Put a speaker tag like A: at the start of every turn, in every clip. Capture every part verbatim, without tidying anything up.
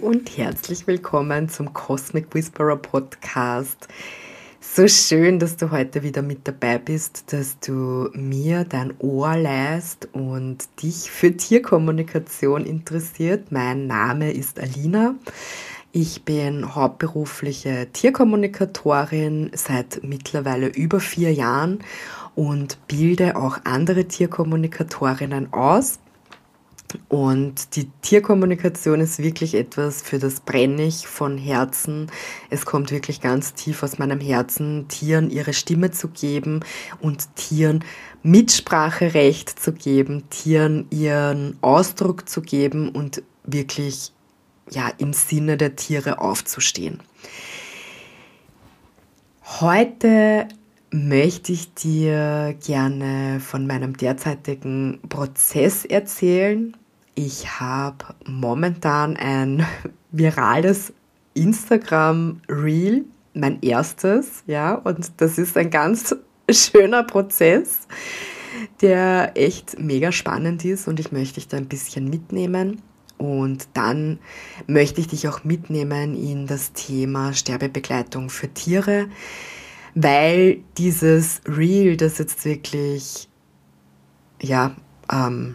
A: und herzlich willkommen zum Cosmic Whisperer Podcast. So schön, dass du heute wieder mit dabei bist, dass du mir dein Ohr leihst und dich für Tierkommunikation interessiert. Mein Name ist Alina. Ich bin hauptberufliche Tierkommunikatorin seit mittlerweile über vier Jahren und bilde auch andere Tierkommunikatorinnen aus. Und die Tierkommunikation ist wirklich etwas, für das brenne ich von Herzen. Es kommt wirklich ganz tief aus meinem Herzen, Tieren ihre Stimme zu geben und Tieren Mitspracherecht zu geben, Tieren ihren Ausdruck zu geben und wirklich ja, im Sinne der Tiere aufzustehen. Heute möchte ich dir gerne von meinem derzeitigen Prozess erzählen. Ich habe momentan ein virales Instagram-Reel, mein erstes, ja, und das ist ein ganz schöner Prozess, der echt mega spannend ist und ich möchte dich da ein bisschen mitnehmen. Und dann möchte ich dich auch mitnehmen in das Thema Sterbebegleitung für Tiere, weil dieses Reel, das jetzt wirklich, ja, ähm,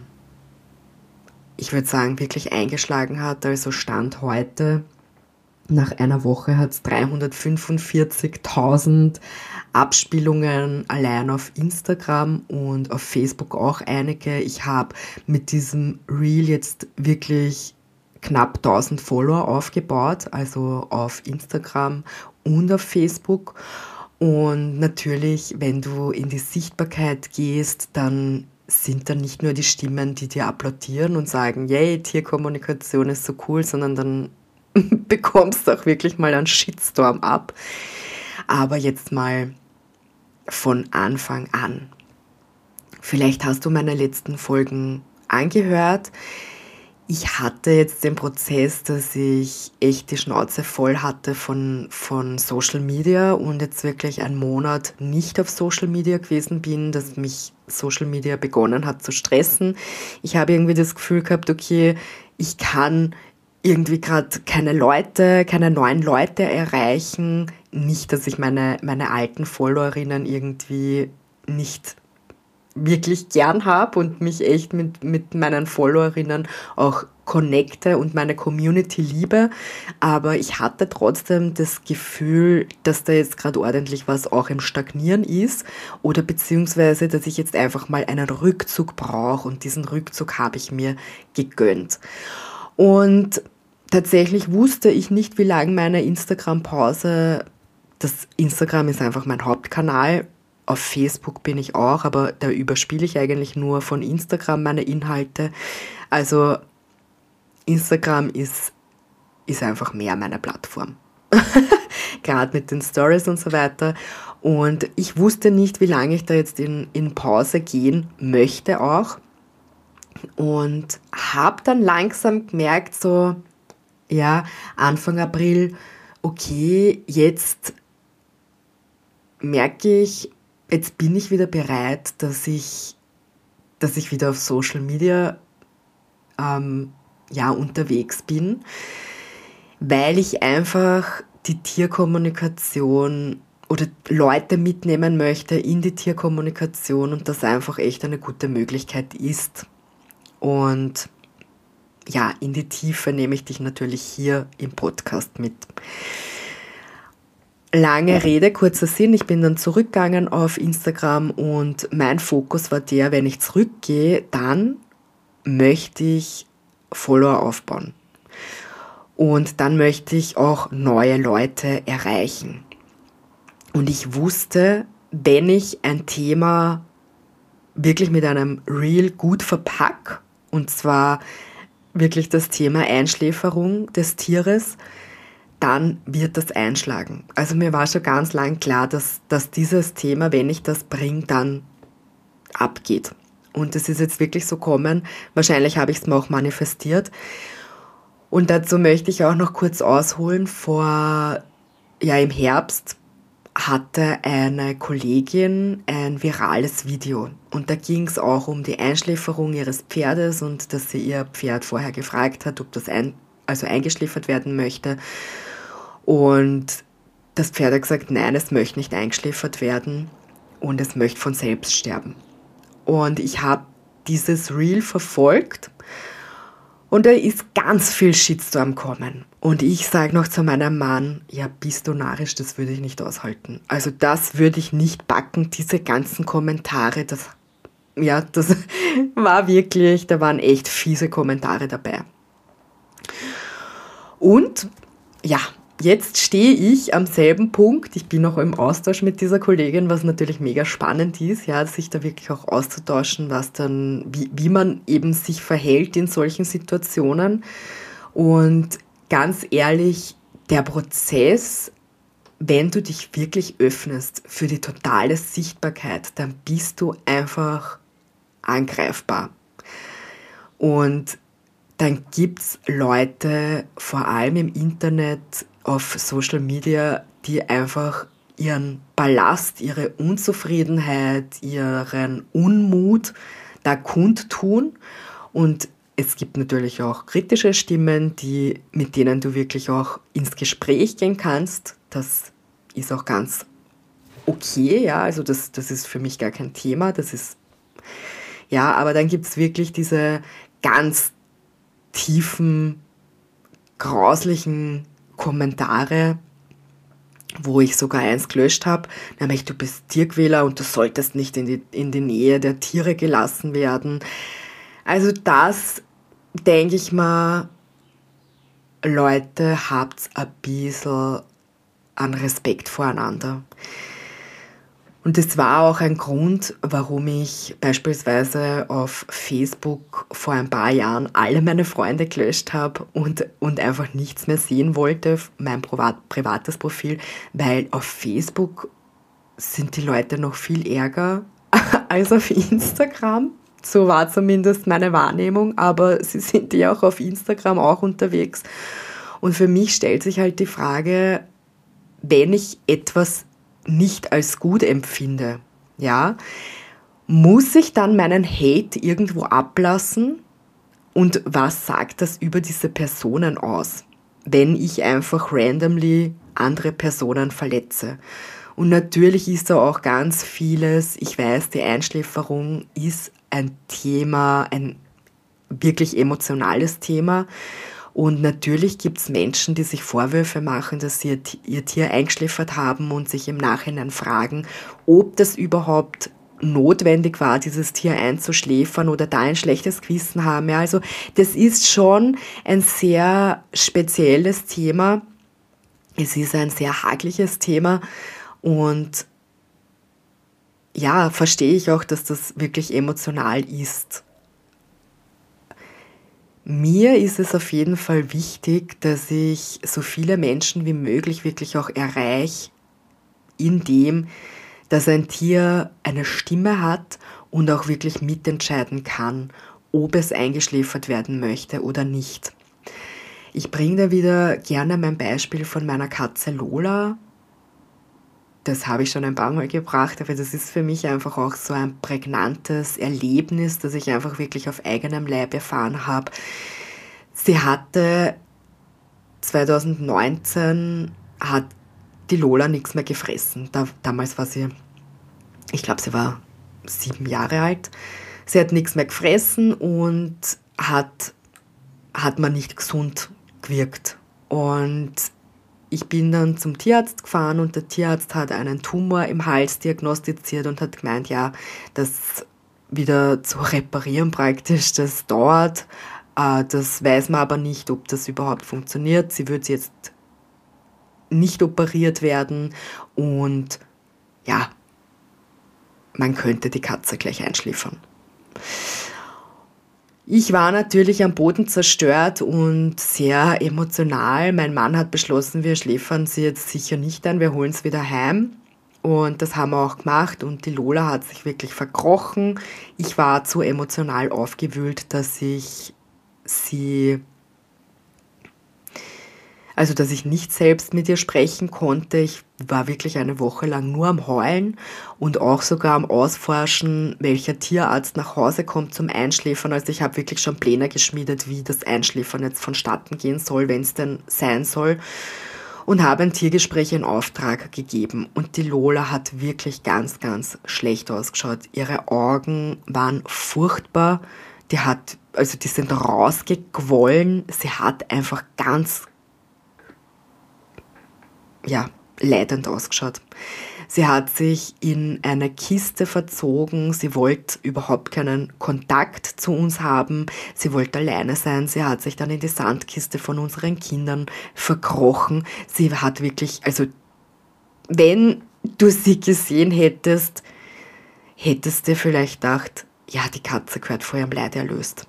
A: ich würde sagen, wirklich eingeschlagen hat, also Stand heute, nach einer Woche hat es dreihundertfünfundvierzigtausend Abspielungen allein auf Instagram und auf Facebook auch einige. Ich habe mit diesem Reel jetzt wirklich knapp tausend Follower aufgebaut, also auf Instagram und auf Facebook. Und natürlich, wenn du in die Sichtbarkeit gehst, dann sind da nicht nur die Stimmen, die dir applaudieren und sagen, yay, Tierkommunikation ist so cool, sondern dann bekommst du auch wirklich mal einen Shitstorm ab. Aber jetzt mal von Anfang an. Vielleicht hast du meine letzten Folgen angehört. Ich hatte jetzt den Prozess, dass ich echt die Schnauze voll hatte von, von Social Media und jetzt wirklich einen Monat nicht auf Social Media gewesen bin, dass mich Social Media begonnen hat zu stressen. Ich habe irgendwie das Gefühl gehabt, okay, ich kann irgendwie gerade keine Leute, keine neuen Leute erreichen. Nicht, dass ich meine, meine alten Followerinnen irgendwie nicht wirklich gern habe und mich echt mit, mit meinen Followerinnen auch connecte und meine Community liebe. Aber ich hatte trotzdem das Gefühl, dass da jetzt gerade ordentlich was auch im Stagnieren ist oder beziehungsweise, dass ich jetzt einfach mal einen Rückzug brauche und diesen Rückzug habe ich mir gegönnt. Und tatsächlich wusste ich nicht, wie lange meine Instagram-Pause, das Instagram ist einfach mein Hauptkanal, auf Facebook bin ich auch, aber da überspiele ich eigentlich nur von Instagram meine Inhalte. Also Instagram ist, ist einfach mehr meine Plattform. Gerade mit den Stories und so weiter. Und ich wusste nicht, wie lange ich da jetzt in, in Pause gehen möchte auch. Und habe dann langsam gemerkt, so, ja, Anfang April, okay, jetzt merke ich, jetzt bin ich wieder bereit, dass ich, dass ich wieder auf Social Media ähm, ja, unterwegs bin, weil ich einfach die Tierkommunikation oder Leute mitnehmen möchte in die Tierkommunikation und das einfach echt eine gute Möglichkeit ist. Und ja, in die Tiefe nehme ich dich natürlich hier im Podcast mit. Lange Rede, kurzer Sinn, ich bin dann zurückgegangen auf Instagram und mein Fokus war der, wenn ich zurückgehe, dann möchte ich Follower aufbauen. Und dann möchte ich auch neue Leute erreichen. Und ich wusste, wenn ich ein Thema wirklich mit einem Reel gut verpacke, und zwar wirklich das Thema Einschläferung des Tieres, dann wird das einschlagen. Also mir war schon ganz lang klar, dass, dass dieses Thema, wenn ich das bringe, dann abgeht. Und es ist jetzt wirklich so kommen. Wahrscheinlich habe ich es mir auch manifestiert. Und dazu möchte ich auch noch kurz ausholen. Vor, ja, im Herbst hatte eine Kollegin ein virales Video. Und da ging es auch um die Einschläferung ihres Pferdes und dass sie ihr Pferd vorher gefragt hat, ob das ein also eingeschläfert werden möchte. Und das Pferd hat gesagt, nein, es möchte nicht eingeschläfert werden und es möchte von selbst sterben. Und ich habe dieses Reel verfolgt und da ist ganz viel Shitstorm gekommen. Und ich sage noch zu meinem Mann, ja, bist du narrisch, das würde ich nicht aushalten. Also das würde ich nicht backen, diese ganzen Kommentare, das, ja, das war wirklich, da waren echt fiese Kommentare dabei. Und ja, jetzt stehe ich am selben Punkt. Ich bin noch im Austausch mit dieser Kollegin, was natürlich mega spannend ist, ja, sich da wirklich auch auszutauschen, was dann, wie, wie man eben sich verhält in solchen Situationen. Und ganz ehrlich, der Prozess, wenn du dich wirklich öffnest für die totale Sichtbarkeit, dann bist du einfach angreifbar. Und dann gibt es Leute, vor allem im Internet, auf Social Media, die einfach ihren Ballast, ihre Unzufriedenheit, ihren Unmut da kundtun. Und es gibt natürlich auch kritische Stimmen, die, mit denen du wirklich auch ins Gespräch gehen kannst. Das ist auch ganz okay, ja, also das, das ist für mich gar kein Thema. Das ist, ja, aber dann gibt es wirklich diese ganz tiefen, grauslichen Kommentare, wo ich sogar eins gelöscht habe, nämlich du bist Tierquäler und du solltest nicht in die, in die Nähe der Tiere gelassen werden. Also das, denke ich mal, Leute, habt ein bisschen an Respekt voreinander. Und das war auch ein Grund, warum ich beispielsweise auf Facebook vor ein paar Jahren alle meine Freunde gelöscht habe und, und einfach nichts mehr sehen wollte, mein privat, privates Profil, weil auf Facebook sind die Leute noch viel ärger als auf Instagram. So war zumindest meine Wahrnehmung, aber sie sind ja auch auf Instagram auch unterwegs. Und für mich stellt sich halt die Frage, wenn ich etwas nicht als gut empfinde, ja, muss ich dann meinen Hate irgendwo ablassen? Und was sagt das über diese Personen aus, wenn ich einfach randomly andere Personen verletze? Und natürlich ist da auch ganz vieles, ich weiß, die Einschläferung ist ein Thema, ein wirklich emotionales Thema. Und natürlich gibt es Menschen, die sich Vorwürfe machen, dass sie ihr Tier eingeschläfert haben und sich im Nachhinein fragen, ob das überhaupt notwendig war, dieses Tier einzuschläfern oder da ein schlechtes Gewissen haben. Ja, also das ist schon ein sehr spezielles Thema. Es ist ein sehr hakliches Thema und ja, verstehe ich auch, dass das wirklich emotional ist. Mir ist es auf jeden Fall wichtig, dass ich so viele Menschen wie möglich wirklich auch erreiche, indem, dass ein Tier eine Stimme hat und auch wirklich mitentscheiden kann, ob es eingeschläfert werden möchte oder nicht. Ich bringe da wieder gerne mein Beispiel von meiner Katze Lola. Das habe ich schon ein paar Mal gebracht, aber das ist für mich einfach auch so ein prägnantes Erlebnis, das ich einfach wirklich auf eigenem Leib erfahren habe. Sie hatte zwanzig neunzehn, hat die Lola nichts mehr gefressen. Da, damals war sie, ich glaube, sie war sieben Jahre alt. Sie hat nichts mehr gefressen und hat, hat man nicht gesund gewirkt. Und ich bin dann zum Tierarzt gefahren und der Tierarzt hat einen Tumor im Hals diagnostiziert und hat gemeint, ja, das wieder zu reparieren praktisch, das dauert. Äh, das weiß man aber nicht, ob das überhaupt funktioniert. Sie wird jetzt nicht operiert werden und ja, man könnte die Katze gleich einschläfern. Ich war natürlich am Boden zerstört und sehr emotional. Mein Mann hat beschlossen, wir schläfern sie jetzt sicher nicht ein, wir holen sie wieder heim. Und das haben wir auch gemacht und die Lola hat sich wirklich verkrochen. Ich war zu emotional aufgewühlt, dass ich sie Also, dass ich nicht selbst mit ihr sprechen konnte. Ich war wirklich eine Woche lang nur am Heulen und auch sogar am Ausforschen, welcher Tierarzt nach Hause kommt zum Einschläfern. Also ich habe wirklich schon Pläne geschmiedet, wie das Einschläfern jetzt vonstatten gehen soll, wenn es denn sein soll. Und habe ein Tiergespräch in Auftrag gegeben. Und die Lola hat wirklich ganz, ganz schlecht ausgeschaut. Ihre Augen waren furchtbar. Die hat, also die sind rausgequollen. Sie hat einfach ganz, ja, leidend ausgeschaut. Sie hat sich in eine Kiste verzogen. Sie wollte überhaupt keinen Kontakt zu uns haben. Sie wollte alleine sein. Sie hat sich dann in die Sandkiste von unseren Kindern verkrochen. Sie hat wirklich, also wenn du sie gesehen hättest, hättest du vielleicht gedacht, ja, die Katze gehört vor ihrem Leid erlöst.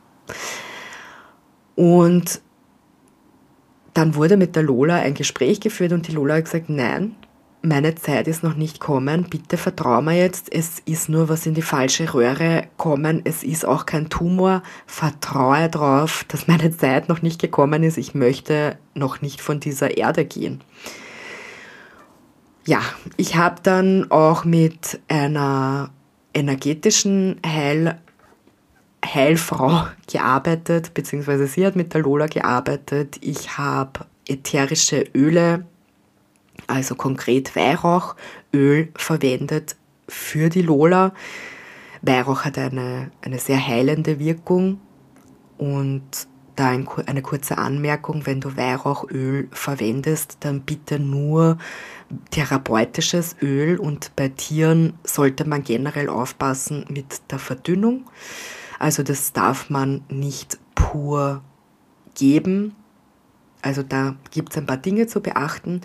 A: Und dann wurde mit der Lola ein Gespräch geführt und die Lola hat gesagt, nein, meine Zeit ist noch nicht gekommen, bitte vertrau mir jetzt, es ist nur was in die falsche Röhre gekommen, es ist auch kein Tumor, vertraue darauf, dass meine Zeit noch nicht gekommen ist, ich möchte noch nicht von dieser Erde gehen. Ja, ich habe dann auch mit einer energetischen Heil Heilfrau gearbeitet, beziehungsweise sie hat mit der Lola gearbeitet. Ich habe ätherische Öle, also konkret Weihrauchöl verwendet für die Lola. Weihrauch hat eine, eine sehr heilende Wirkung und da ein, eine kurze Anmerkung, wenn du Weihrauchöl verwendest, dann bitte nur therapeutisches Öl und bei Tieren sollte man generell aufpassen mit der Verdünnung. Also das darf man nicht pur geben. Also da gibt es ein paar Dinge zu beachten.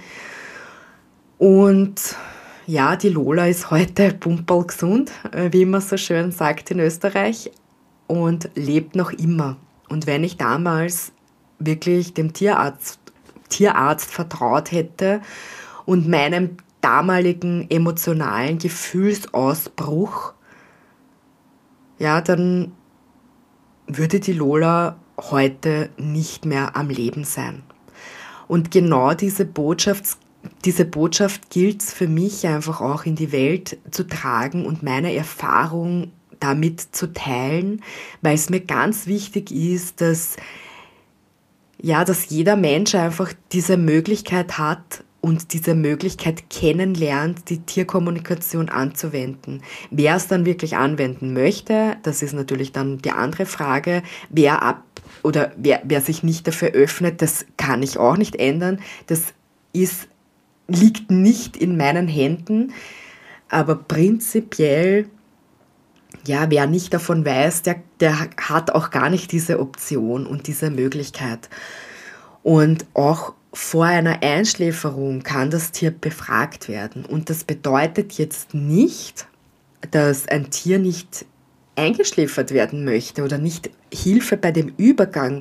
A: Und ja, die Lola ist heute pumperl gesund, wie man so schön sagt in Österreich, und lebt noch immer. Und wenn ich damals wirklich dem Tierarzt, Tierarzt vertraut hätte und meinem damaligen emotionalen Gefühlsausbruch, ja, dann würde die Lola heute nicht mehr am Leben sein. Und genau diese Botschaft, diese Botschaft gilt es für mich einfach auch in die Welt zu tragen und meine Erfahrung damit zu teilen, weil es mir ganz wichtig ist, dass, ja, dass jeder Mensch einfach diese Möglichkeit hat, und diese Möglichkeit kennenlernt, die Tierkommunikation anzuwenden. Wer es dann wirklich anwenden möchte, das ist natürlich dann die andere Frage. Wer ab oder wer, wer sich nicht dafür öffnet, das kann ich auch nicht ändern. Das ist, liegt nicht in meinen Händen. Aber prinzipiell, ja, wer nicht davon weiß, der, der hat auch gar nicht diese Option und diese Möglichkeit. Und auch vor einer Einschläferung kann das Tier befragt werden. Und das bedeutet jetzt nicht, dass ein Tier nicht eingeschläfert werden möchte oder nicht Hilfe bei dem Übergang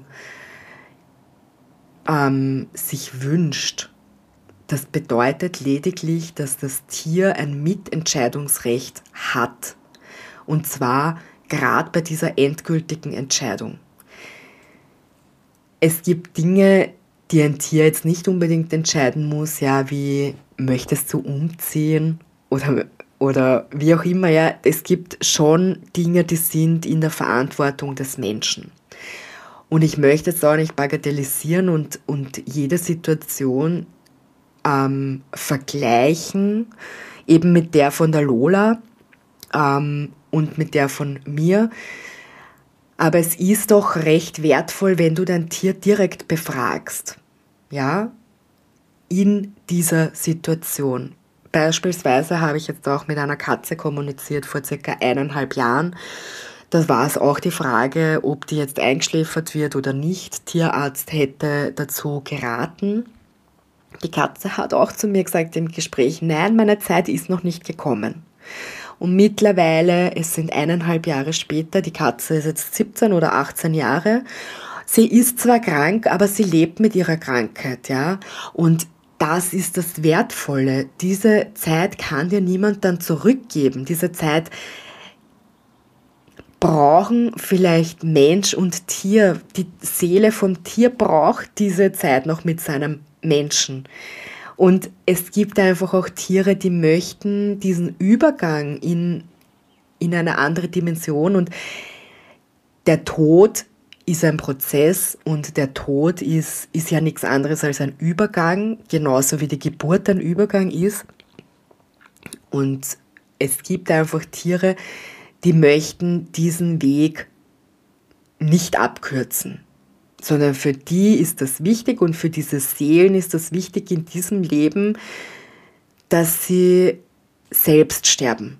A: ähm, sich wünscht. Das bedeutet lediglich, dass das Tier ein Mitentscheidungsrecht hat. Und zwar gerade bei dieser endgültigen Entscheidung. Es gibt Dinge, die ein Tier jetzt nicht unbedingt entscheiden muss, ja, wie möchtest du umziehen oder, oder wie auch immer, ja, es gibt schon Dinge, die sind in der Verantwortung des Menschen. Und ich möchte es auch nicht bagatellisieren und, und jede Situation ähm, vergleichen, eben mit der von der Lola ähm, und mit der von mir. Aber es ist doch recht wertvoll, wenn du dein Tier direkt befragst, ja, in dieser Situation. Beispielsweise habe ich jetzt auch mit einer Katze kommuniziert vor circa eineinhalb Jahren. Da war es auch die Frage, ob die jetzt eingeschläfert wird oder nicht. Tierarzt hätte dazu geraten. Die Katze hat auch zu mir gesagt im Gespräch, nein, meine Zeit ist noch nicht gekommen. Und mittlerweile, es sind eineinhalb Jahre später, die Katze ist jetzt siebzehn oder achtzehn Jahre. Sie ist zwar krank, aber sie lebt mit ihrer Krankheit, ja. Und das ist das Wertvolle. Diese Zeit kann dir niemand dann zurückgeben. Diese Zeit brauchen vielleicht Mensch und Tier. Die Seele vom Tier braucht diese Zeit noch mit seinem Menschen. Und es gibt einfach auch Tiere, die möchten diesen Übergang in, in eine andere Dimension. Und der Tod ist ein Prozess und der Tod ist, ist ja nichts anderes als ein Übergang, genauso wie die Geburt ein Übergang ist. Und es gibt einfach Tiere, die möchten diesen Weg nicht abkürzen, sondern für die ist das wichtig und für diese Seelen ist das wichtig in diesem Leben, dass sie selbst sterben.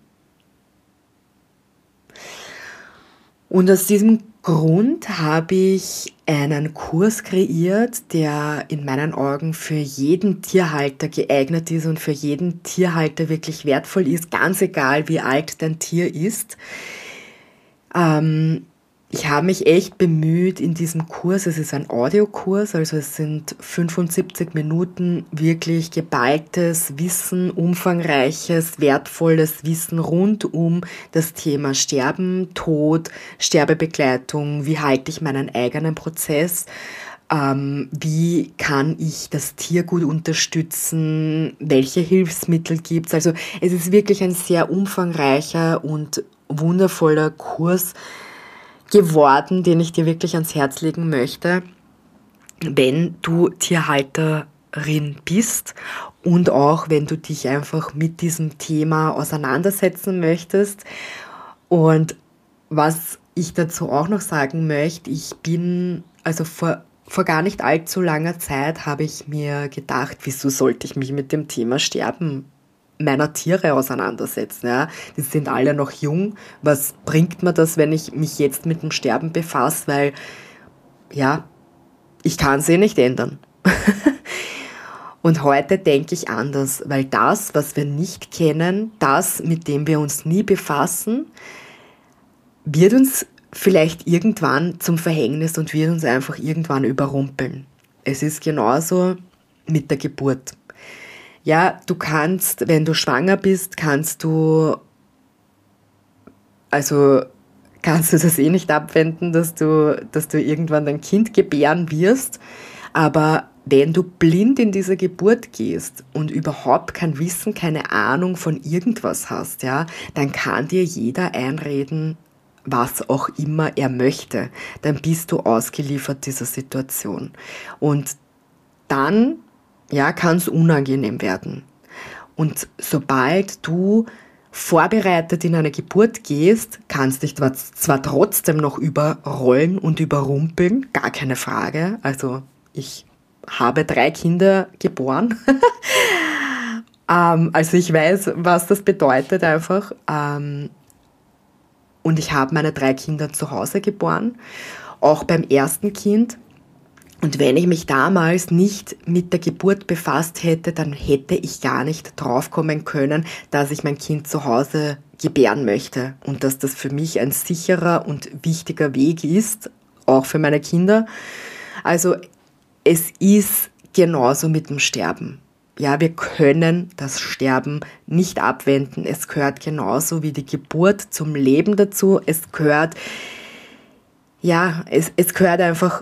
A: Und aus diesem Grund habe ich einen Kurs kreiert, der in meinen Augen für jeden Tierhalter geeignet ist und für jeden Tierhalter wirklich wertvoll ist, ganz egal wie alt dein Tier ist. Ähm, ich habe mich echt bemüht in diesem Kurs, es ist ein Audiokurs, also es sind fünfundsiebzig Minuten wirklich geballtes Wissen, umfangreiches, wertvolles Wissen rund um das Thema Sterben, Tod, Sterbebegleitung, wie halte ich meinen eigenen Prozess, ähm, wie kann ich das Tier gut unterstützen, welche Hilfsmittel gibt es. Also es ist wirklich ein sehr umfangreicher und wundervoller Kurs geworden, den ich dir wirklich ans Herz legen möchte, wenn du Tierhalterin bist und auch wenn du dich einfach mit diesem Thema auseinandersetzen möchtest. Und was ich dazu auch noch sagen möchte, ich bin, also vor, vor gar nicht allzu langer Zeit habe ich mir gedacht, wieso sollte ich mich mit dem Thema Sterben meiner Tiere auseinandersetzen. Ja? Die sind alle noch jung. Was bringt mir das, wenn ich mich jetzt mit dem Sterben befasse? Weil, ja, ich kann es eh nicht ändern. Und heute denke ich anders, weil das, was wir nicht kennen, das, mit dem wir uns nie befassen, wird uns vielleicht irgendwann zum Verhängnis und wird uns einfach irgendwann überrumpeln. Es ist genauso mit der Geburt. Ja, du kannst, wenn du schwanger bist, kannst du, also kannst du das eh nicht abwenden, dass du, dass du irgendwann dein Kind gebären wirst. Aber wenn du blind in diese Geburt gehst und überhaupt kein Wissen, keine Ahnung von irgendwas hast, ja, dann kann dir jeder einreden, was auch immer er möchte. Dann bist du ausgeliefert dieser Situation. Und dann ja, kann es unangenehm werden. Und sobald du vorbereitet in eine Geburt gehst, kannst dich zwar trotzdem noch überrollen und überrumpeln, gar keine Frage. Also ich habe drei Kinder geboren. ähm, also ich weiß, was das bedeutet einfach. Ähm, und ich habe meine drei Kinder zu Hause geboren, auch beim ersten Kind. Und wenn ich mich damals nicht mit der Geburt befasst hätte, dann hätte ich gar nicht draufkommen können, dass ich mein Kind zu Hause gebären möchte und dass das für mich ein sicherer und wichtiger Weg ist, auch für meine Kinder. Also es ist genauso mit dem Sterben. Ja, wir können das Sterben nicht abwenden. Es gehört genauso wie die Geburt zum Leben dazu. Es gehört, ja, es, es gehört einfach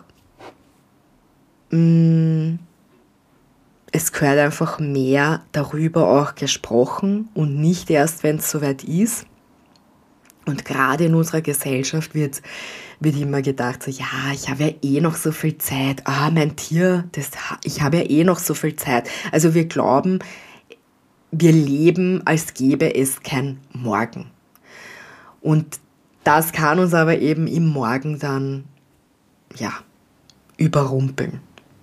A: Es gehört einfach mehr darüber auch gesprochen und nicht erst, wenn es soweit ist. Und gerade in unserer Gesellschaft wird, wird immer gedacht, so, ja, ich habe ja eh noch so viel Zeit. Ah, mein Tier, das, ich habe ja eh noch so viel Zeit. Also wir glauben, wir leben, als gäbe es kein Morgen. Und das kann uns aber eben im Morgen dann, ja, überrumpeln.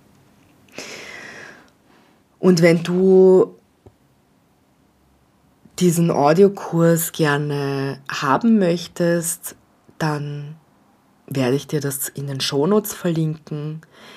A: Und wenn du diesen Audiokurs gerne haben möchtest, dann werde ich dir das in den Shownotes verlinken.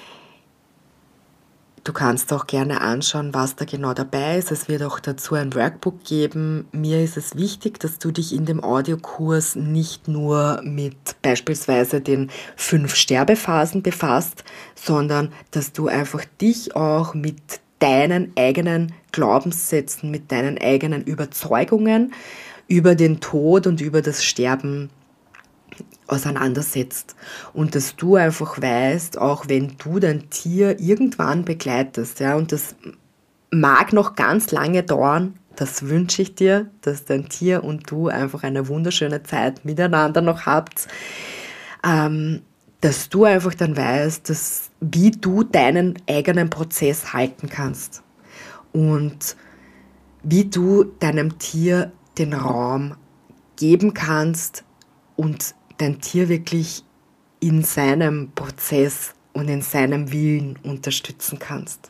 A: Du kannst auch gerne anschauen, was da genau dabei ist. Es wird auch dazu ein Workbook geben. Mir ist es wichtig, dass du dich in dem Audiokurs nicht nur mit beispielsweise den fünf Sterbephasen befasst, sondern dass du einfach dich auch mit deinen eigenen Glaubenssätzen, mit deinen eigenen Überzeugungen über den Tod und über das Sterben auseinandersetzt und dass du einfach weißt, auch wenn du dein Tier irgendwann begleitest, ja, und das mag noch ganz lange dauern, das wünsche ich dir, dass dein Tier und du einfach eine wunderschöne Zeit miteinander noch habt, ähm, dass du einfach dann weißt, dass, wie du deinen eigenen Prozess halten kannst und wie du deinem Tier den Raum geben kannst und dein Tier wirklich in seinem Prozess und in seinem Willen unterstützen kannst.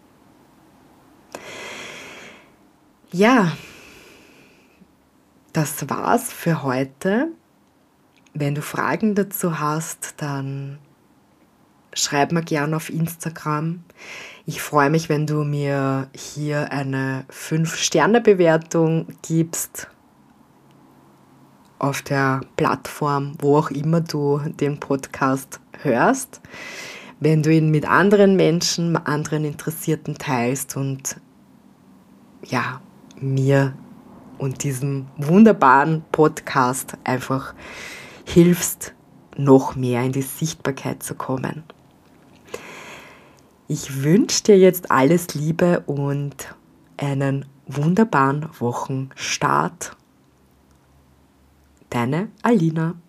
A: Ja, das war's für heute. Wenn du Fragen dazu hast, dann schreib mir gerne auf Instagram. Ich freue mich, wenn du mir hier eine fünf Sterne Bewertung gibst auf der Plattform, wo auch immer du den Podcast hörst. Wenn du ihn mit anderen Menschen, anderen Interessierten teilst und ja, mir und diesem wunderbaren Podcast einfach hilfst, noch mehr in die Sichtbarkeit zu kommen. Ich wünsche dir jetzt alles Liebe und einen wunderbaren Wochenstart. Deine Alina.